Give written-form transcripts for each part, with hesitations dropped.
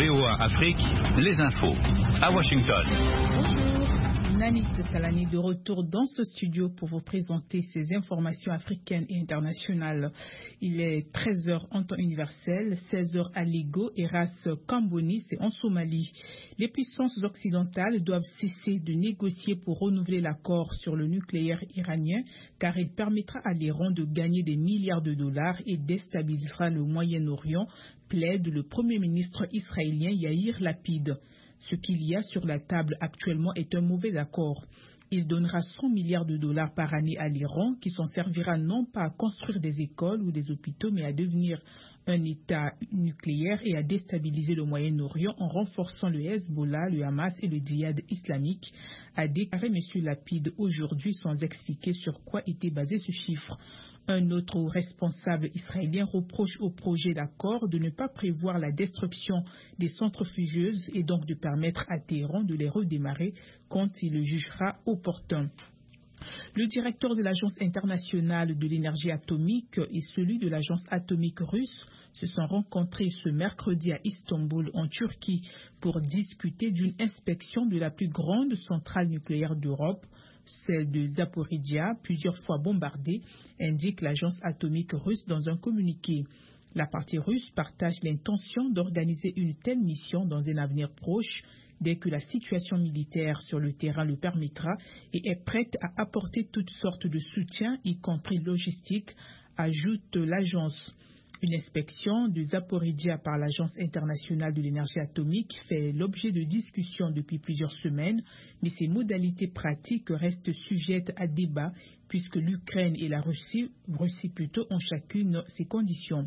VOA Afrique, les infos. À Washington. Bonjour, Nani Talani de retour dans ce studio pour vous présenter ces informations africaines et internationales. Il est 13h en temps universel, 16h à Lego et Ras Kamboni, c'est en Somalie. Les puissances occidentales doivent cesser de négocier pour renouveler l'accord sur le nucléaire iranien, car il permettra à l'Iran de gagner des milliards de dollars et déstabilisera le Moyen-Orient, plaide le Premier ministre israélien Yair Lapid. Ce qu'il y a sur la table actuellement est un mauvais accord. Il donnera 100 milliards de dollars par année à l'Iran, qui s'en servira non pas à construire des écoles ou des hôpitaux, mais à devenir un État nucléaire et à déstabiliser le Moyen-Orient en renforçant le Hezbollah, le Hamas et le djihad islamique, a déclaré M. Lapid aujourd'hui sans expliquer sur quoi était basé ce chiffre. Un autre responsable israélien reproche au projet d'accord de ne pas prévoir la destruction des centrifugeuses et donc de permettre à Téhéran de les redémarrer quand il le jugera opportun. Le directeur de l'Agence internationale de l'énergie atomique et celui de l'Agence atomique russe se sont rencontrés ce mercredi à Istanbul, en Turquie, pour discuter d'une inspection de la plus grande centrale nucléaire d'Europe, celle de Zaporizhzhia, plusieurs fois bombardée, indique l'agence atomique russe dans un communiqué. La partie russe partage l'intention d'organiser une telle mission dans un avenir proche, dès que la situation militaire sur le terrain le permettra, et est prête à apporter toutes sortes de soutien, y compris logistique, ajoute l'agence. Une inspection de Zaporizhzhia par l'Agence internationale de l'énergie atomique fait l'objet de discussions depuis plusieurs semaines, mais ses modalités pratiques restent sujettes à débat puisque l'Ukraine et la Russie plutôt, ont chacune ses conditions.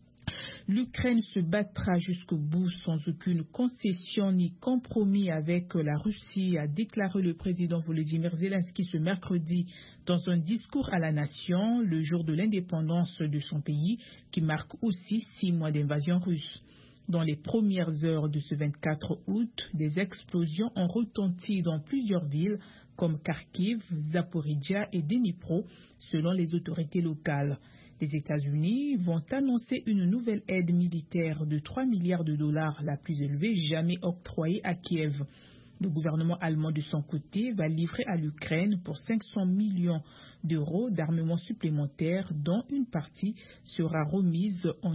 L'Ukraine se battra jusqu'au bout sans aucune concession ni compromis avec la Russie, a déclaré le président Volodymyr Zelensky ce mercredi dans un discours à la nation, le jour de l'indépendance de son pays, qui marque aussi 6 mois d'invasion russe. Dans les premières heures de ce 24 août, des explosions ont retenti dans plusieurs villes comme Kharkiv, Zaporizhzhia et Dnipro, selon les autorités locales. Les États-Unis vont annoncer une nouvelle aide militaire de 3 milliards de dollars, la plus élevée jamais octroyée à Kiev. Le gouvernement allemand, de son côté, va livrer à l'Ukraine pour 500 millions d'euros d'armement supplémentaires, dont une partie sera remise en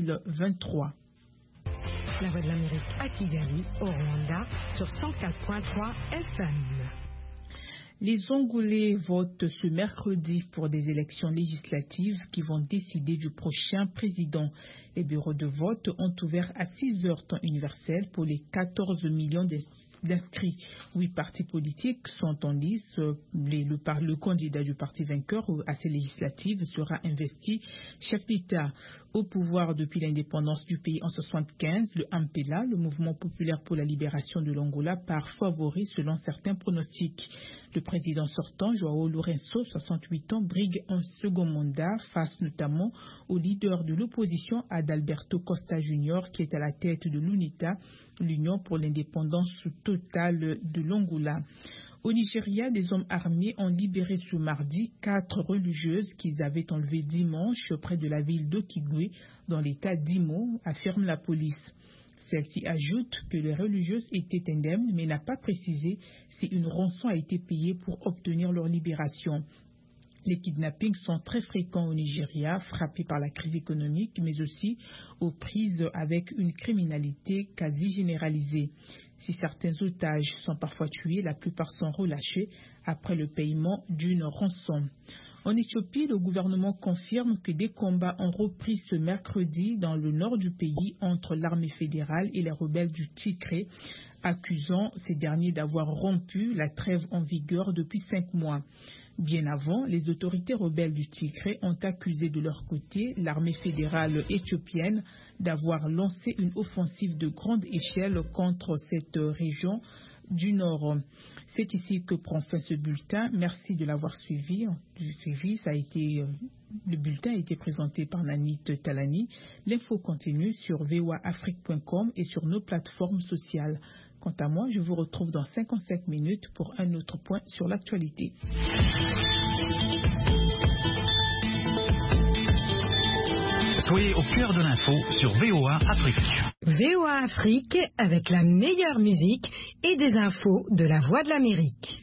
2023. La Voix de l'Amérique à Kigali, au Rwanda, sur 104.3 FM. Les Angolais votent ce mercredi pour des élections législatives qui vont décider du prochain président. Les bureaux de vote ont ouvert à 6 heures temps universel pour les 14 millions d'inscrits. 8 partis politiques sont en lice. Le candidat du parti vainqueur à ces législatives sera investi chef d'État. Au pouvoir depuis l'indépendance du pays en 1975, le MPLA, le Mouvement populaire pour la libération de l'Angola, part favori selon certains pronostics. Le président sortant, João Lourenço, 68 ans, brigue un second mandat face notamment au leader de l'opposition, Adalberto Costa Jr., qui est à la tête de l'UNITA, l'Union pour l'indépendance totale de l'Angola. Au Nigeria, des hommes armés ont libéré ce mardi 4 religieuses qu'ils avaient enlevées dimanche près de la ville d'Okigwe, dans l'état d'Imo, affirme la police. Celle-ci ajoute que les religieuses étaient indemnes, mais n'a pas précisé si une rançon a été payée pour obtenir leur libération. Les kidnappings sont très fréquents au Nigeria, frappés par la crise économique, mais aussi aux prises avec une criminalité quasi généralisée. Si certains otages sont parfois tués, la plupart sont relâchés après le paiement d'une rançon. En Éthiopie, le gouvernement confirme que des combats ont repris ce mercredi dans le nord du pays entre l'armée fédérale et les rebelles du Tigré, accusant ces derniers d'avoir rompu la trêve en vigueur depuis 5 mois. Bien avant, les autorités rebelles du Tigré ont accusé de leur côté l'armée fédérale éthiopienne d'avoir lancé une offensive de grande échelle contre cette région du Nord. C'est ici que prend fin ce bulletin. Merci de l'avoir suivi. Le bulletin a été présenté par Nani Talani. L'info continue sur voaafrique.com et sur nos plateformes sociales. Quant à moi, je vous retrouve dans 55 minutes pour un autre point sur l'actualité. Soyez au cœur de l'info sur VOA Afrique. VOA Afrique avec la meilleure musique et des infos de la Voix de l'Amérique.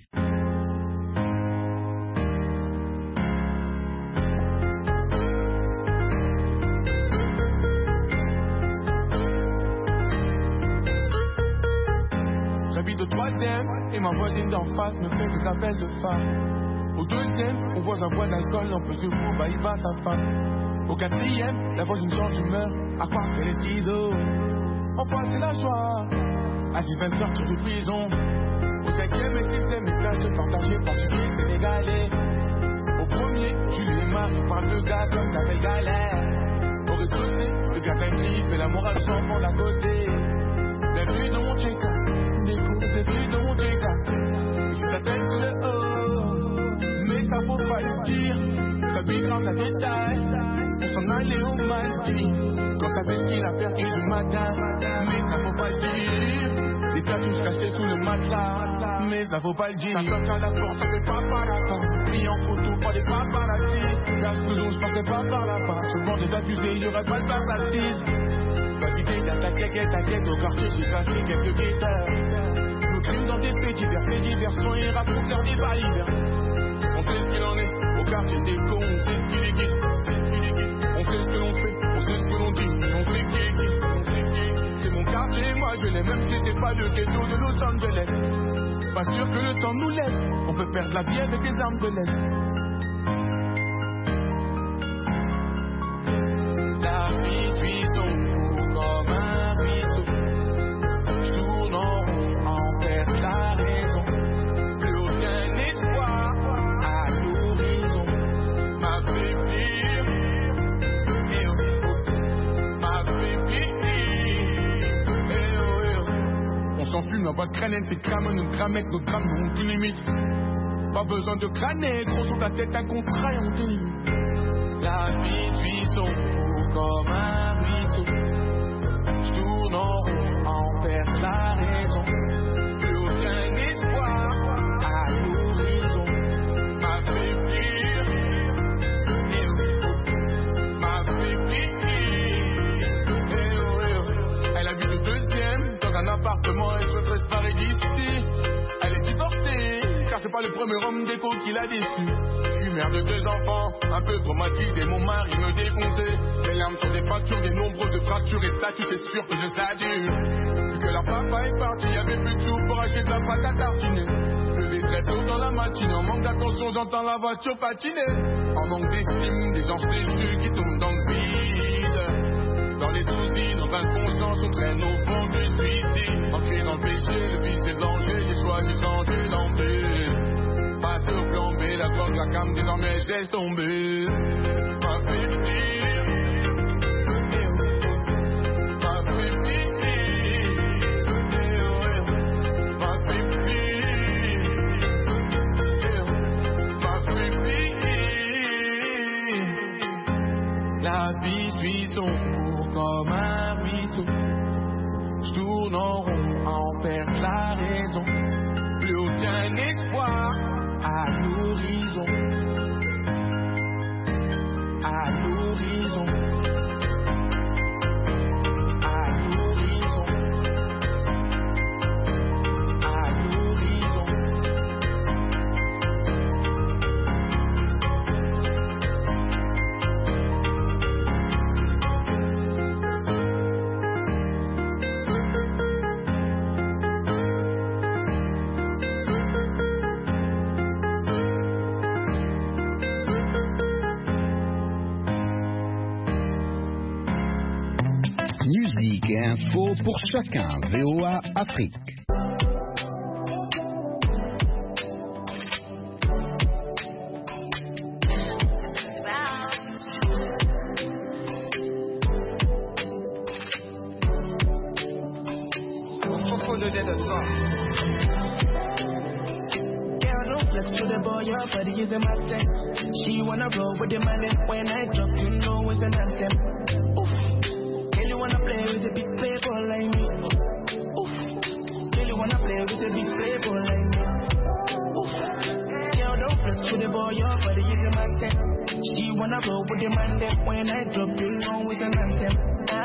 J'habite au 3e et ma voisine d'en face me fait des appels de femme. Au 2e, on voit un bois d'alcool, on peut se voir, bah il bat sa femme. Au 4e, la voisine change d'humeur, à croire qu'elle est ciseaux. Enfin c'est la joie, à 10-20 sortir de prison. Au 5e et 6e étage, partagé portugais sénégalais. Au 1er, Julie et Marie parlent de gars comme la belle galère. Au rez-de-chaussée, le gars qui fait la morale de son enfant d'à côté. Bienvenue dans mon check-up. C'est plus de mon dégât. Je t'appelle sur le haut, mais ça faut pas le dire. Ça vit grâce à détail. On s'en allait au Maldives. Quand t'as fait ce qu'il a perdu du matin, mais ça faut pas le dire. Des tatouages cachés sous le matelas, mais ça faut pas le dire. Ça toque à la porte, ça fait pas par la part. Pris en photo par des paparazzi. Gaz de l'eau, je passais pas par la part. Je vends des accusés, il y aurait pas de paparazzi. Vas-y, t'inquiète, au quartier, j'ai passé quelques guetteurs. Nous criment dans des faits divers, sont et racontent leur débat hiver. On sait ce qu'il en est, au quartier des cons, on sait ce qu'il est qui. On sait ce que l'on fait, on sait ce que l'on dit, on sait qui est qui. C'est mon quartier, moi je l'ai, même si c'était pas le ghetto de Los Angeles. Pas sûr que le temps nous laisse, on peut perdre la vie avec des armes de laisse. La vie suit son cours comme un ruisseau. Je tourne en rond, en perte la raison. Plus aucun espoir à l'horizon. M'a fait pire, et oh, m'a fait pire, et oh. On s'en fume, on va crâner, c'est crame, nous cramette, nos drames n'ont plus limite. Pas besoin de crâner, gros sur ta tête un contrat et on délimite. La vie suit son cours comme un ruisseau. Je tourne en rond, en perte la raison. Plus aucun espoir à l'horizon. M'a fait pire, et oh, m'a fait pire, et oh. Elle habite au 2e, dans un appartement, elle souhaiterait se barrer d'ici. Elle est divorcée, car c'est pas le premier homme d'écho qui l'a déçu. Je suis mère de 2 enfants, un peu traumatisé, mon mari me défonçait. Mes larmes sont des fractures, des nombreuses fractures et statues, c'est sûr que je s'adule. Vu que leur papa est parti, y'avait plus de sous pour acheter de la pâte à tartiner. Levé très tôt dans la matinée, en manque d'attention, j'entends la voiture patiner. En manque d'estime, des anges déchus qui tombent dans le vide. Dans les soucis, dans l'inconscience, on traîne au fond du suicide. Ancré dans le péché, le vice et le danger, j'ai choisi de changer d'embûche. Passer au plan B, la drogue, la cam, désormais je laisse tomber. M'a fait pire, et oh, m'a fait pire, et oh, m'a fait pire, et oh, m'a fait pire. La vie suit son cours comme un ruisseau. Je tourne en rond, en perte la raison. Plus aucun espoir à l'horizon, à l'horizon, à l'horizon, à l'horizon. Musique et info pour chacun. VOA Afrique. She wanna roll with the man when I drop, you know it's an anthem.